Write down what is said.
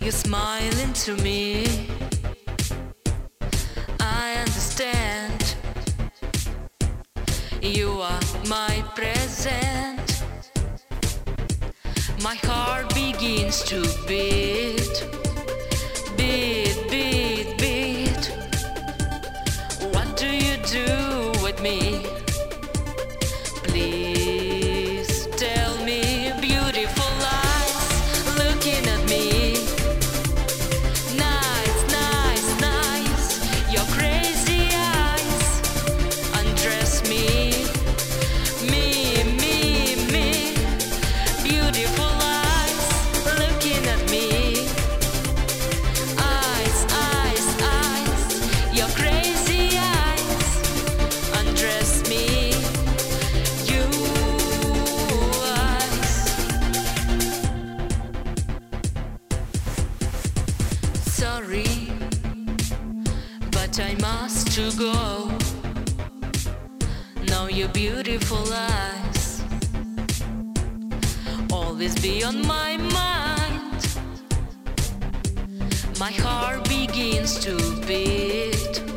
You're smiling to me. I understand. You are my present. My heart begins to beat. Beat, beat, beat. What do you do with me? Please tell me. Beautiful eyes looking at me. Nice, nice, nice. Your crazy eyes undress me. Me, me, me. Beautiful eyes looking at me. Eyes, eyes, eyes. Your crazy eyes undress me. You eyes. Sorry, but I must to go. Now your beautiful eyes always be on my mind. My heart begins to beat.